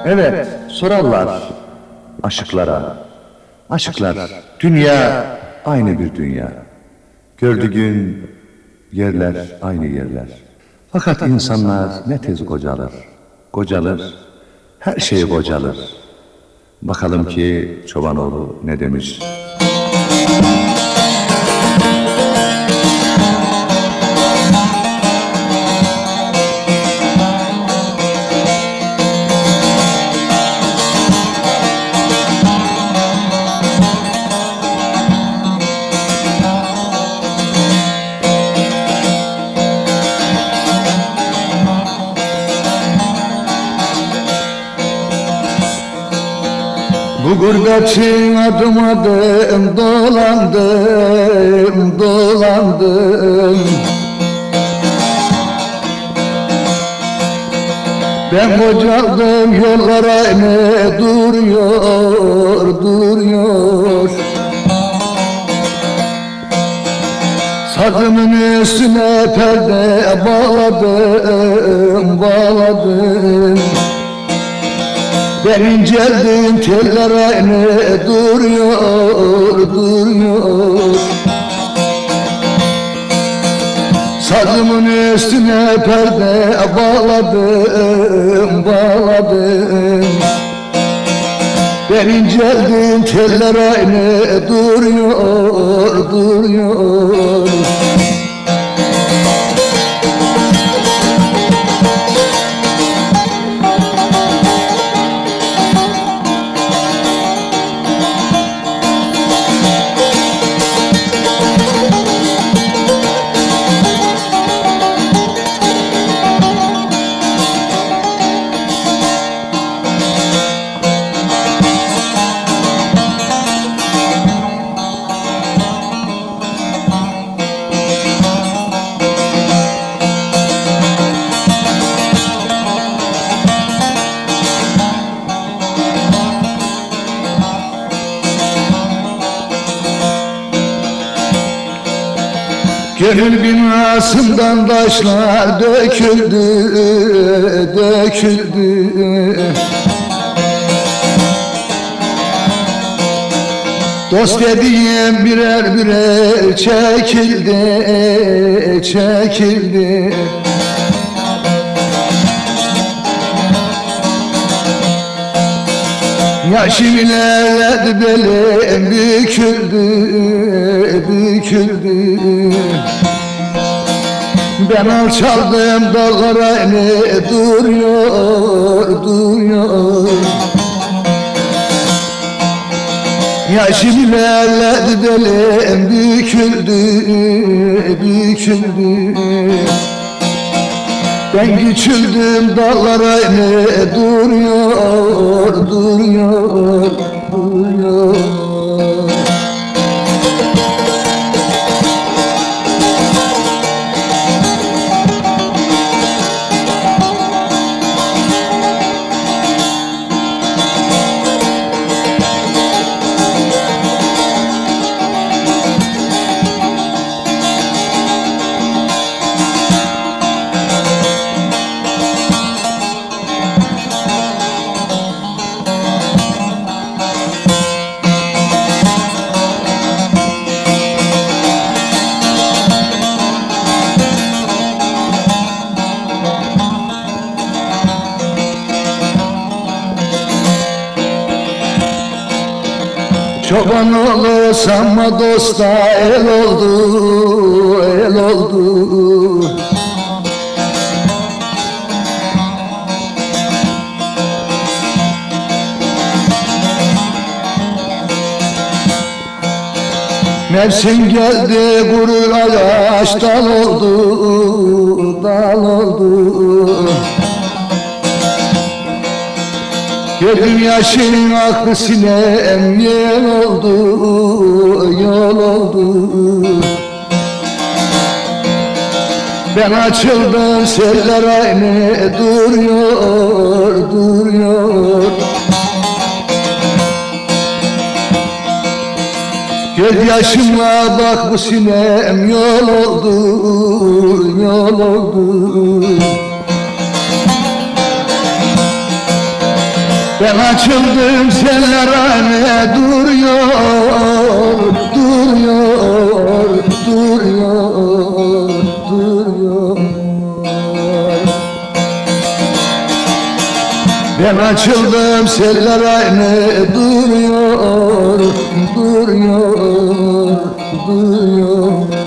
Evet, sorarlar aşıklara. Aşıklar, dünya aynı bir dünya. Gördüğün yerler aynı yerler. Fakat insanlar ne tez kocalır. Kocalır, her şey kocalır. Bakalım ki Çobanoğlu ne demiş? Bu gurbetin adım adım dolandım, dolandım. Ben kocaldım, yollara ne duruyor, duruyor. Sazımın üstüne perde bağladım, bağladım. Ben inceldim, teller aynı duruyor, duruyor. Sazımın üstüne perde bağladım, bağladım. Ben inceldim, teller aynı duruyor, duruyor. Gönül binasından taşlar döküldü, döküldü. Dost dediğim birer birer çekildi, çekildi. Yaşım ilerledi, belim büküldü, büküldü. Ben alçaldım, dağlara ne duruyor, duruyor. Yaşım ilerledi, belim büküldü, büküldü. Ben küçüldüm, dağlara ne duruyor, duruyor, duruyor. Çobanoğlu sanma dosta el oldu, el oldu. Mevsim geldi, gurur ağaç dal oldu, dal oldu. Gözüm yaşın aklı sinem yel oldu, yol oldu. Ben açıldım, seller aynı duruyor, duruyor. Göz yaşımla bak bu sinem yol oldu, yol oldu. Ben açıldım seller aynı duruyor, duruyor, duruyor, duruyor. Ben açıldım seller aynı duruyor, duruyor, duruyor.